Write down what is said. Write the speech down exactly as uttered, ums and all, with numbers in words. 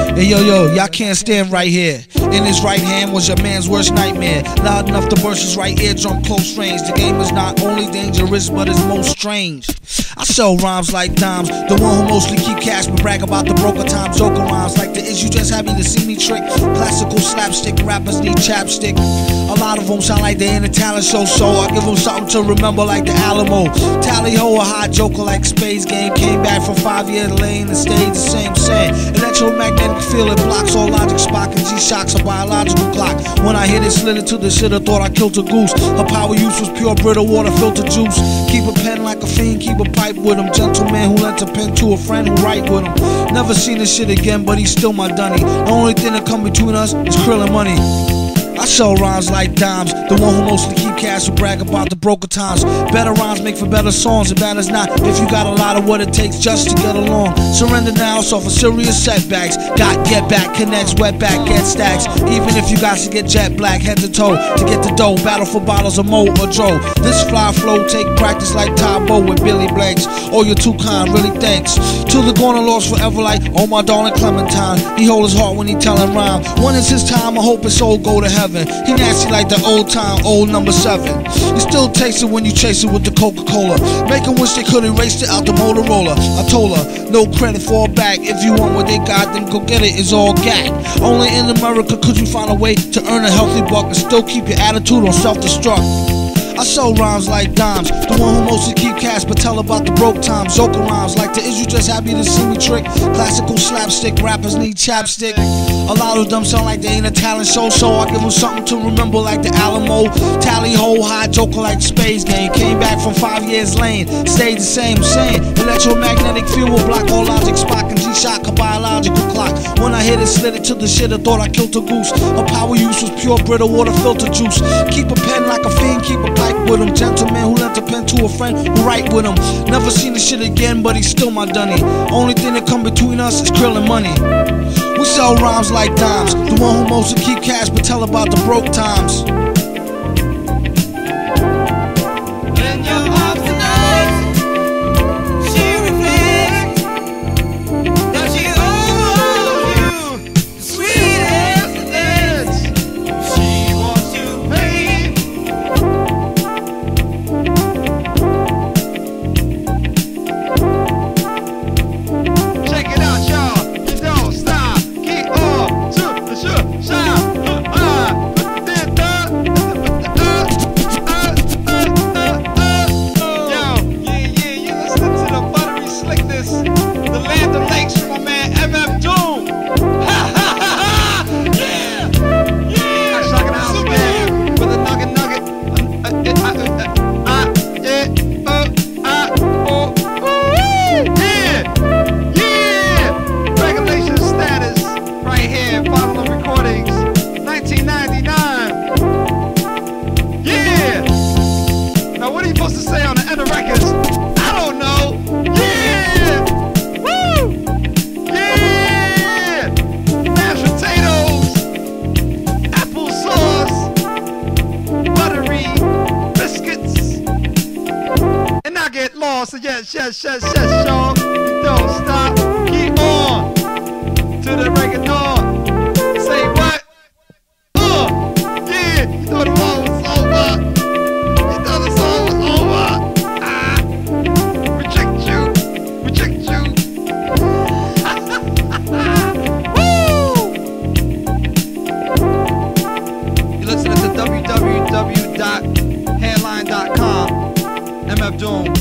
Hey yo yo, y'all can't stand right here. In his right hand was your man's worst nightmare. Loud enough to burst his right eardrum close range. The game is not only dangerous but it's most strange. I sell rhymes like dimes, the one who mostly keep cash but brag about the broker times. Joker rhymes like the is you just happy to see me trick. Classical slapstick rappers need chapstick. A lot of them sound like they in a talent show, so I give them something to remember like the Alamo. Tally ho, a hot joker like Space Game. Came back from five years lane and stayed the same same. Electromagnetic field, it blocks all logic. Spock and G-Shock's a biological clock. When I hit it, slid it to the shit, I thought I killed a goose. Her power use was pure Brita water filter juice. Keep a pen like a fiend, keep a pipe with him. Gentleman who lent a pen to a friend who write with him. Never seen this shit again, but he's still my dunny. The only thing that come between us is krill and money. I sell rhymes like dimes, the one who mostly keep cash who brag about the broker times. Better rhymes make for better songs, and bad as not if you got a lot of what it takes just to get along. Surrender now, so for serious setbacks. Got get back, connects, wet back, get stacks. Even if you got to get jet black, head to toe to get the dough. Battle for bottles of Mo or Dro. This fly flow take practice like Tybo with Billy Blanks. Oh, you're too kind, really thanks. Till the gonna lost forever like, oh my darling Clementine. He hold his heart when he tellin' rhyme. When it's his time, I hope his soul go to heaven. He nasty like the old time, old number seven. You still taste it when you chase it with the Coca-Cola. Make them wish they could erase it out the Motorola. I told her, no credit for a bag. If you want what they got, then go get it, it's all gag. Only in America could you find a way to earn a healthy buck and still keep your attitude on self-destruct. I sell rhymes like dimes, the one who mostly keep cash but tell about the broke times. Joker rhymes like the is you just happy to see me trick. Classical slapstick, rappers need chapstick. A lot of them sound like they ain't a talent show, so I give them something to remember like the Alamo. Tally ho, high joker like Space Game. Came back from five years lane, stayed the same, same. Electromagnetic field will block all logic. Spock and G-Shock a biological clock. When I hit it, slid it to the shit, I thought I killed a goose. Her power use was pure Brita water filter juice. Keep a pen like a fiend, keep a pipe with him. Gentleman who lent a pen to a friend who write with him. Never seen this shit again, but he's still my dunny. Only thing that come between us is krill and money. We sell rhymes like dimes, the one who mostly keep cash but tell about the broke times. So yes, yes, yes, yes, y'all. Don't stop, keep on to the break of dawn. Say what? Uh, yeah, you thought the song was over. You thought the song was over. Ah, reject you, reject you. Woo! You listen to w w w dot headline dot com. M F Doom.